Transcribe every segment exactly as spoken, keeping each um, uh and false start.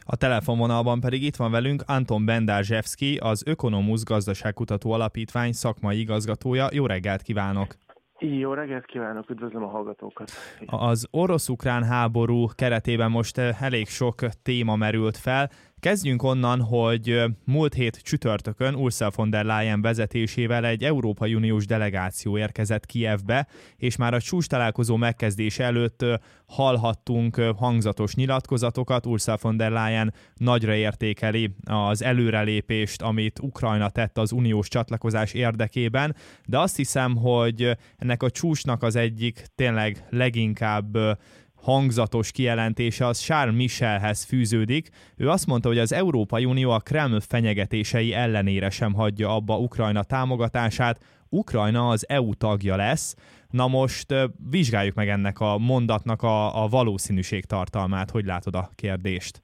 A telefonvonalban pedig itt van velünk Anton Bendarzsevszky, az Ökonomusz Gazdaságkutató Alapítvány szakmai igazgatója. Jó reggelt kívánok! Jó reggelt kívánok, üdvözlöm a hallgatókat! Az orosz-ukrán háború keretében most elég sok téma merült fel. Kezdjünk onnan, hogy múlt hét csütörtökön Ursula von der Leyen vezetésével egy Európai Uniós delegáció érkezett Kijevbe, és már a csúcstalálkozó megkezdése előtt hallhattunk hangzatos nyilatkozatokat. Ursula von der Leyen nagyra értékeli az előrelépést, amit Ukrajna tett az uniós csatlakozás érdekében, de azt hiszem, hogy ennek a csúcsnak az egyik tényleg leginkább hangzatos kijelentése az Charles Michelhez fűződik. Ő azt mondta, hogy az Európai Unió a Kreml fenyegetései ellenére sem hagyja abba Ukrajna támogatását, Ukrajna az é u tagja lesz. Na most vizsgáljuk meg ennek a mondatnak a, a valószínűség tartalmát. Hogy látod a kérdést?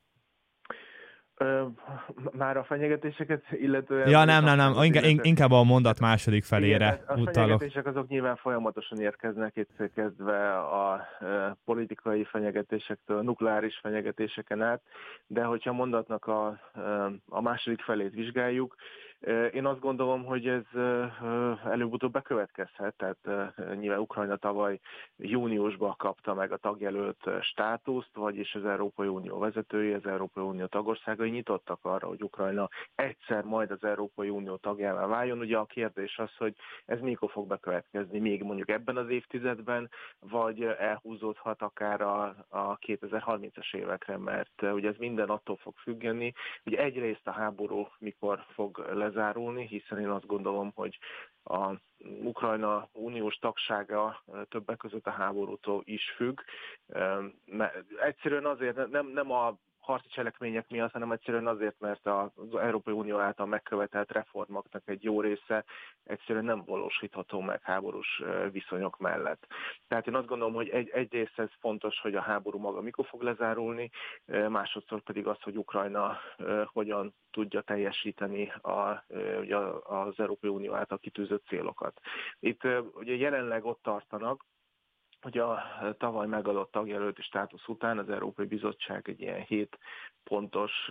Ö, már a fenyegetéseket illetően... Ja, nem, nem, nem, inkább, inkább a mondat második felére igen, a utalok. A fenyegetések azok nyilván folyamatosan érkeznek, itt kezdve a e, politikai fenyegetésektől, a nukleáris fenyegetéseken át, de hogyha a mondatnak a, a második felét vizsgáljuk, én azt gondolom, hogy ez előbb-utóbb bekövetkezhet, tehát nyilván Ukrajna tavaly júniusban kapta meg a tagjelölt státuszt, vagyis az Európai Unió vezetői, az Európai Unió tagországai nyitottak arra, hogy Ukrajna egyszer majd az Európai Unió tagjává váljon. Ugye a kérdés az, hogy ez mikor fog bekövetkezni, még mondjuk ebben az évtizedben, vagy elhúzódhat akár a, a kétezer-harmincas évekre, mert ugye ez minden attól fog függeni, hogy egyrészt a háború mikor fog lezárulni, hiszen én azt gondolom, hogy a Ukrajna uniós tagsága többek között a háborútól is függ. Egyszerűen azért nem, nem a harci cselekmények miatt, hanem egyszerűen azért, mert az Európai Unió által megkövetelt reformoknak egy jó része egyszerűen nem valósítható meg háborús viszonyok mellett. Tehát én azt gondolom, hogy egy, egyrészt ez fontos, hogy a háború maga mikor fog lezárulni, másodszor pedig az, hogy Ukrajna hogyan tudja teljesíteni a, ugye az Európai Unió által kitűzött célokat. Itt ugye jelenleg ott tartanak, hogy a tavaly megadott tagjelölti státusz után az Európai Bizottság egy ilyen hét pontos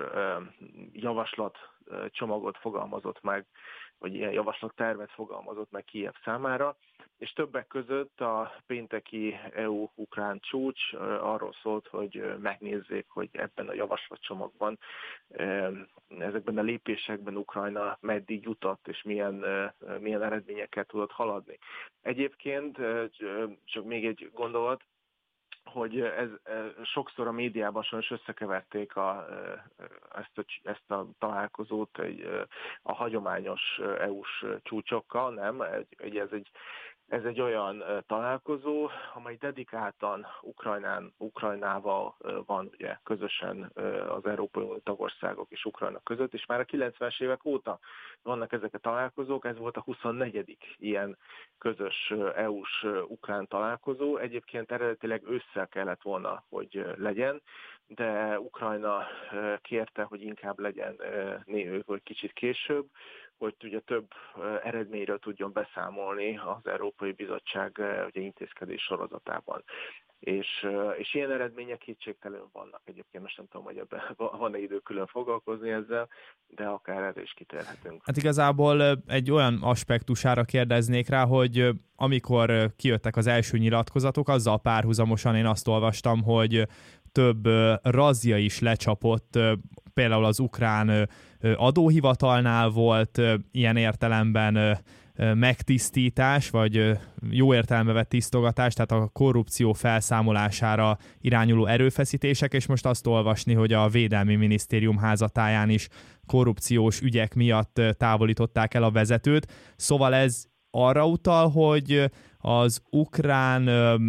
javaslatcsomagot fogalmazott meg, vagy ilyen javaslattervet fogalmazott meg Kijev számára, és többek között a pénteki é u-ukrán csúcs arról szólt, hogy megnézzék, hogy ebben a javaslatcsomagban, ezekben a lépésekben Ukrajna meddig jutott, és milyen, milyen eredményekkel tudott haladni. Egyébként, csak még egy gondolat, hogy ez, ez sokszor a médiában sajnos összekeverték a, ezt, a, ezt a találkozót egy, a hagyományos é u-s csúcsokkal, nem? Egy, ez, egy, ez egy olyan találkozó, amely dedikáltan Ukrajnán, Ukrajnával van ugye közösen az Európai Unió tagországok és Ukrajna között, és már a kilencvenes évek óta vannak ezek a találkozók, ez volt a huszonnegyedik ilyen közös é u-s ukrán találkozó. Egyébként eredetileg ősszel kellett volna, hogy legyen, de Ukrajna kérte, hogy inkább legyen hogy kicsit később, hogy ugye több eredményről tudjon beszámolni az Európai Bizottság ugye, intézkedés sorozatában. És, és ilyen eredmények kétségtelenül vannak. Egyébként most nem tudom, hogy ebben van-e idő külön foglalkozni ezzel, de akár erre is kitérhetünk. Hát igazából egy olyan aspektusára kérdeznék rá, hogy amikor kijöttek az első nyilatkozatok, azzal párhuzamosan én azt olvastam, hogy több razzia is lecsapott, például az ukrán adóhivatalnál volt ilyen értelemben megtisztítás, vagy jó értelembe vett tisztogatás, tehát a korrupció felszámolására irányuló erőfeszítések, és most azt olvasni, hogy a Védelmi Minisztérium házatáján is korrupciós ügyek miatt távolították el a vezetőt. Szóval ez arra utal, hogy az ukrán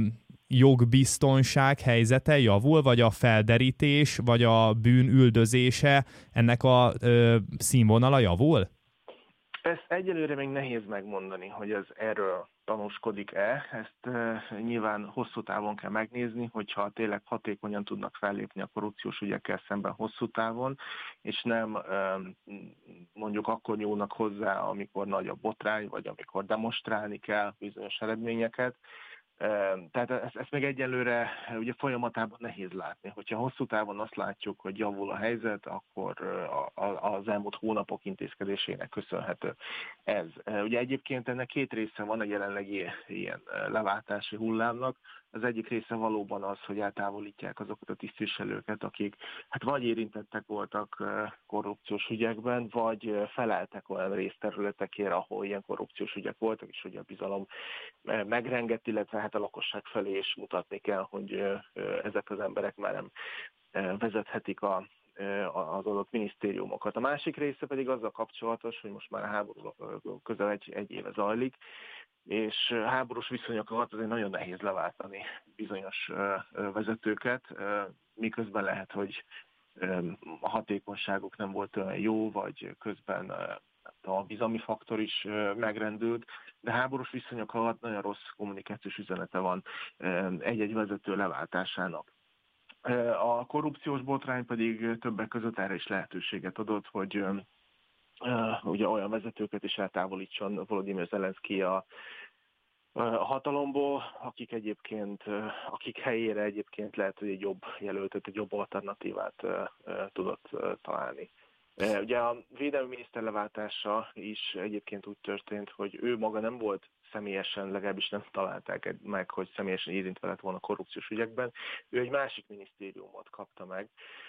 jogbiztonság helyzete javul, vagy a felderítés, vagy a bűn üldözése, ennek a ö, színvonala javul? Ezt egyelőre még nehéz megmondani, hogy ez erről tanúskodik-e. Ezt e, nyilván hosszú távon kell megnézni, hogyha tényleg hatékonyan tudnak fellépni a korrupciós ügyekkel szemben hosszú távon, és nem e, mondjuk akkor nyúlnak hozzá, amikor nagy a botrány, vagy amikor demonstrálni kell bizonyos eredményeket, Tehát ezt, ezt még egyelőre ugye folyamatában nehéz látni. Hogyha hosszú távon azt látjuk, hogy javul a helyzet, akkor az elmúlt hónapok intézkedésének köszönhető ez. Ugye egyébként ennek két része van a jelenlegi ilyen leváltási hullámnak. Az egyik része valóban az, hogy eltávolítják azokat a tisztviselőket, akik hát vagy érintettek voltak korrupciós ügyekben, vagy feleltek olyan részterületekért, ahol ilyen korrupciós ügyek voltak, és ugye a bizalom megrengett, illetve hát a lakosság felé is mutatni kell, hogy ezek az emberek már nem vezethetik a az adott minisztériumokat. A másik része pedig azzal kapcsolatos, hogy most már a háború közel egy, egy éve zajlik, és háborús viszonyok alatt azért nagyon nehéz leváltani bizonyos vezetőket, miközben lehet, hogy a hatékonyságuk nem volt olyan jó, vagy közben a bizalmi faktor is megrendült, de háborús viszonyok alatt nagyon rossz kommunikációs üzenete van egy-egy vezető leváltásának. A korrupciós botrány pedig többek között erre is lehetőséget adott, hogy uh, ugye olyan vezetőket is eltávolítson Volodymyr Zelenszky a, a hatalomból, akik egyébként, akik helyére egyébként lehet, hogy egy jobb jelöltet, egy jobb alternatívát uh, uh, tudott uh, találni. Uh, ugye a védelmi miniszter leváltása is egyébként úgy történt, hogy ő maga nem volt személyesen, legalábbis nem találták meg, hogy személyesen érintve lett volna korrupciós ügyekben. Ő egy másik minisztériumot kapta meg,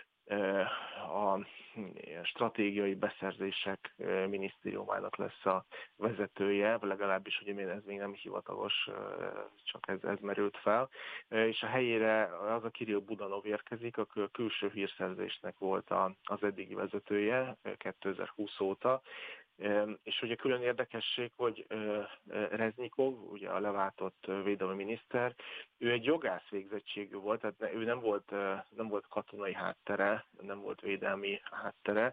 a stratégiai beszerzések minisztériumának lesz a vezetője, legalábbis ugye ez még nem hivatalos, csak ez, ez merült fel, és a helyére az a Kirill Budanov érkezik, a külső hírszerzésnek volt az eddigi vezetője kétezer-húsz óta, és ugye külön érdekesség, hogy Reznikov, ugye a leváltott védelmi miniszter, ő egy jogász végzettségű volt, tehát ő nem volt, nem volt katonai háttere, nem volt védelmi háttere,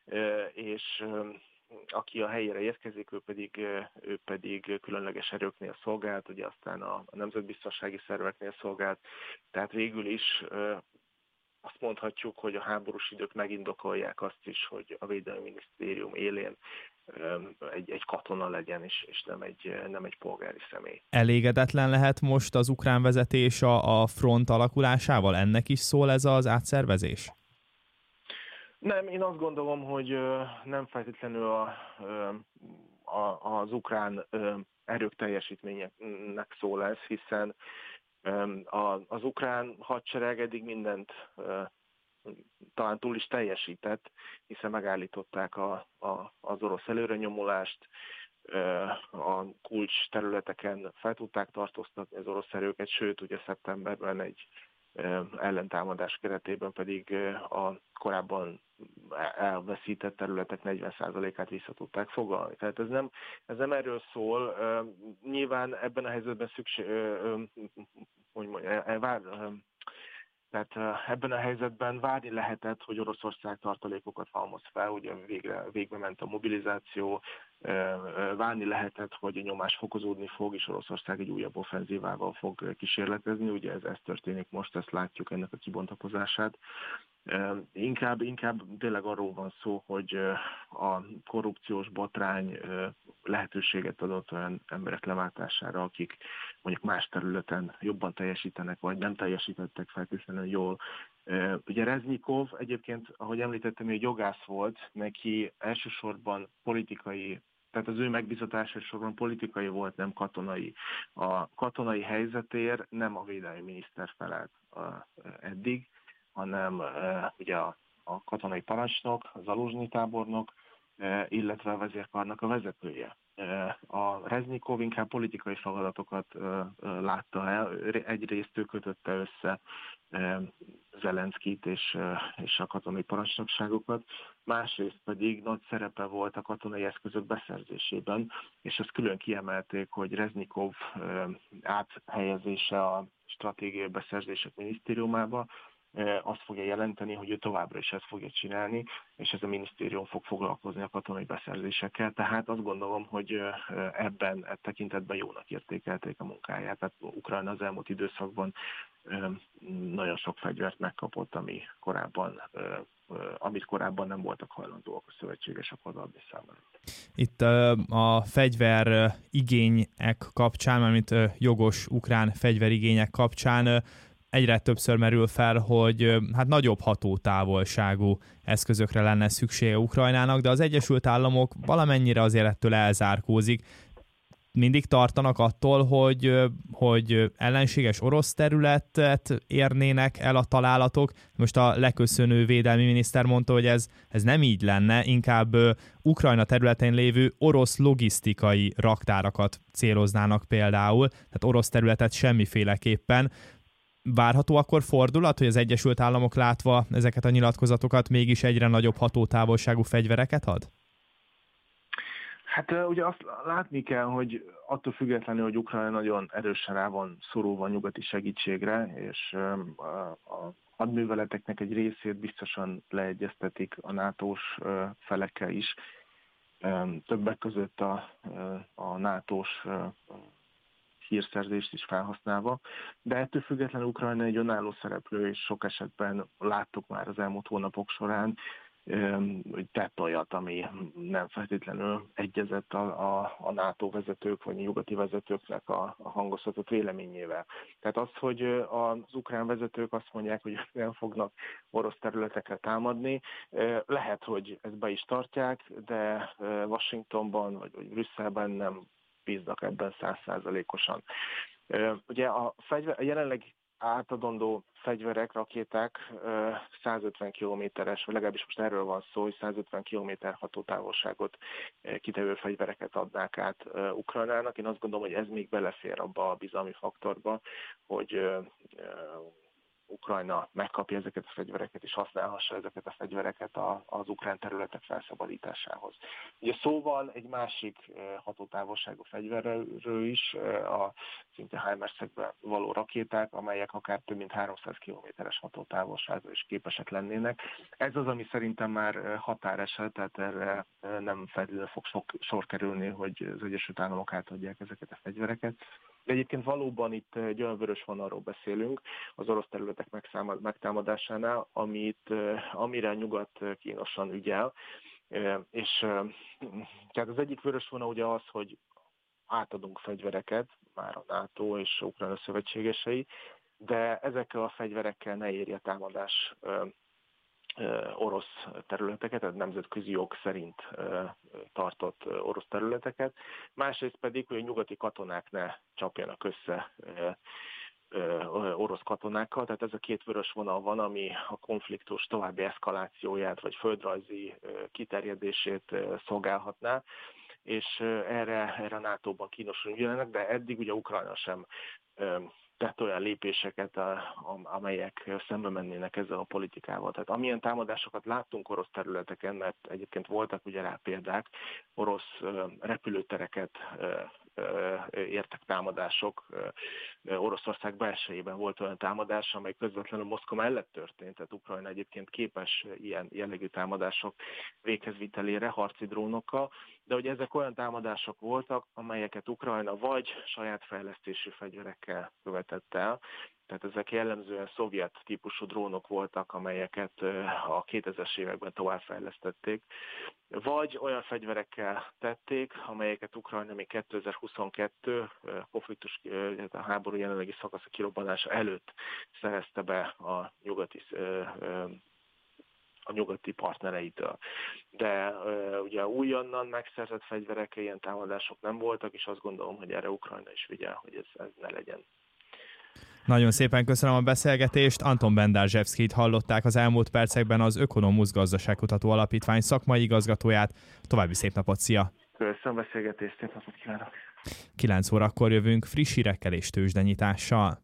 és aki a helyére érkezik, ő pedig, ő pedig különleges erőknél szolgált, ugye aztán a nemzetbiztonsági szerveknél szolgált, tehát végül is azt mondhatjuk, hogy a háborús idők megindokolják azt is, hogy a Védelmi Minisztérium élén egy, egy katona legyen, és, és nem, egy, nem egy polgári személy. Elégedetlen lehet most az ukrán vezetés a, a front alakulásával? Ennek is szól ez az átszervezés? Nem, én azt gondolom, hogy nem feltétlenül a, a, az ukrán erők teljesítménynek szól ez, hiszen az ukrán hadsereg eddig mindent talán túl is teljesített, hiszen megállították a, a, az orosz előrenyomulást, a kulcs területeken fel tudták tartóztatni az orosz erőket, sőt, ugye szeptemberben egy ellentámadás keretében pedig a korábban elveszített területek negyven százalékát vissza tudták foglalni. Tehát ez nem, ez nem erről szól. Nyilván ebben a helyzetben szükség, hogy mondjam, vár, tehát ebben a helyzetben várni lehetett, hogy Oroszország tartalékokat halmoz fel, ugye végre, végbe ment a mobilizáció, várni lehetett, hogy a nyomás fokozódni fog, és Oroszország egy újabb offenzívával fog kísérletezni, ugye ez, ez történik most, ezt látjuk ennek a kibontakozását. Inkább, inkább tényleg arról van szó, hogy a korrupciós botrány lehetőséget adott olyan emberek leváltására, akik mondjuk más területen jobban teljesítenek, vagy nem teljesítettek feltétlenül jól. Ugye Reznikov egyébként, ahogy említettem, egy jogász volt, neki elsősorban politikai, tehát az ő megbízatása elsősorban politikai volt, nem katonai. A katonai helyzetért nem a védelmi miniszter felelt eddig, hanem uh, ugye a, a katonai parancsnok, a Zaluzsnyi tábornok, uh, illetve a vezérkarnak a vezetője. Uh, a Reznikov inkább politikai feladatokat uh, uh, látta el, egyrészt ő kötötte össze uh, Zelenszkyt és, uh, és a katonai parancsnokságokat, másrészt pedig nagy szerepe volt a katonai eszközök beszerzésében, és ezt külön kiemelték, hogy Reznikov uh, áthelyezése a stratégiai beszerzések minisztériumába azt fogja jelenteni, hogy ő továbbra is ezt fogja csinálni, és ez a minisztérium fog foglalkozni a katonai beszerzésekkel. Tehát azt gondolom, hogy ebben, e tekintetben jónak értékelték a munkáját. Tehát Ukrajna az elmúlt időszakban nagyon sok fegyvert megkapott, ami korábban, amit korábban nem voltak hajlandóak a szövetségesek odaadni számára. Itt a fegyver igények kapcsán, mármint jogos ukrán fegyverigények kapcsán egyre többször merül fel, hogy hát nagyobb hatótávolságú eszközökre lenne szüksége Ukrajnának, de az Egyesült Államok valamennyire azért ettől elzárkózik. Mindig tartanak attól, hogy, hogy ellenséges orosz területet érnének el a találatok. Most a leköszönő védelmi miniszter mondta, hogy ez, ez nem így lenne, inkább Ukrajna területén lévő orosz logisztikai raktárakat céloznának például, tehát orosz területet semmiféleképpen. Várható akkor fordulat, hogy az Egyesült Államok látva ezeket a nyilatkozatokat mégis egyre nagyobb hatótávolságú fegyvereket ad? Hát ugye azt látni kell, hogy attól függetlenül, hogy Ukrajna nagyon erősen rá van szorulva nyugati segítségre, és a hadműveleteknek egy részét biztosan leegyeztetik a nátós felekkel is, többek között a, a nátós hírszerzést is felhasználva, de ettől függetlenül Ukrajna egy önálló szereplő, és sok esetben láttuk már az elmúlt hónapok során, hogy tett olyat, ami nem feltétlenül egyezett a, a, a NATO vezetők vagy a nyugati vezetőknek a, a hangoztatott véleményével. Tehát az, hogy az ukrán vezetők azt mondják, hogy nem fognak orosz területekre támadni, lehet, hogy ezt be is tartják, de Washingtonban vagy, vagy Brüsszelben nem bíznak ebben száz százalékosan. Ugye a, fegyver, a jelenleg átadandó fegyverek, rakéták százötven kilométeres, vagy legalábbis most erről van szó, hogy százötven kilométer hatótávolságot kitevő fegyvereket adnák át Ukrajnának. Én azt gondolom, hogy ez még belefér abba a bizalmi faktorba, hogy Ukrajna megkapja ezeket a fegyvereket, és használhassa ezeket a fegyvereket az ukrán területek felszabadításához. Ugye szóval egy másik hatótávolságú fegyverről is, a szinte HIMARS-ekben való rakéták, amelyek akár több mint háromszáz kilométeres hatótávolságra is képesek lennének. Ez az, ami szerintem már határeset, tehát erre nem feltétlenül fog sok, sor kerülni, hogy az Egyesült Államok átadják ezeket a fegyvereket. De egyébként valóban itt egy olyan vörös vonalról beszélünk az orosz területek megtámadásánál, amit, amire a nyugat kínosan ügyel. És tehát az egyik vörös vonal ugye az, hogy átadunk fegyvereket, már a NATO és Ukrajna szövetségesei, de ezekkel a fegyverekkel ne érje támadás orosz területeket, tehát nemzetközi jog szerint tartott orosz területeket. Másrészt pedig, hogy a nyugati katonák ne csapjanak össze orosz katonákkal, tehát ez a két vörös vonal van, ami a konfliktus további eszkalációját vagy földrajzi kiterjedését szolgálhatná, és erre, erre a nátóban kínosan ügyelnek, de eddig ugye Ukrajna sem tett olyan lépéseket, amelyek szembe mennének ezzel a politikával. Tehát amilyen támadásokat láttunk orosz területeken, mert egyébként voltak ugye rá példák, orosz repülőtereket értek támadások. Oroszország belsejében volt olyan támadás, amely közvetlenül Moszkva mellett történt, tehát Ukrajna egyébként képes ilyen jellegű támadások véghezvitelére harci drónokkal, de hogy ezek olyan támadások voltak, amelyeket Ukrajna vagy saját fejlesztésű fegyverekkel követett el, tehát ezek jellemzően szovjet típusú drónok voltak, amelyeket a kétezres években továbbfejlesztették, vagy olyan fegyverekkel tették, amelyeket Ukrajna még kétezer-huszonkettő konfliktus, a háború jelenlegi szakasza kirobbanása előtt szerezte be a nyugati a nyugati partnereitől. De uh, ugye újonnan megszerzett fegyverek, ilyen támadások nem voltak, és azt gondolom, hogy erre Ukrajna is vigyel, hogy ez, ez ne legyen. Nagyon szépen köszönöm a beszélgetést. Anton Bendarzsevszkijt hallották az elmúlt percekben, az Ökonomusz Gazdaságkutató Alapítvány szakmai igazgatóját. További szép napot, szia! Köszönöm a beszélgetést, szép napot kívánok! kilenc órakor jövünk friss hírekkel és tőzsdenyitással.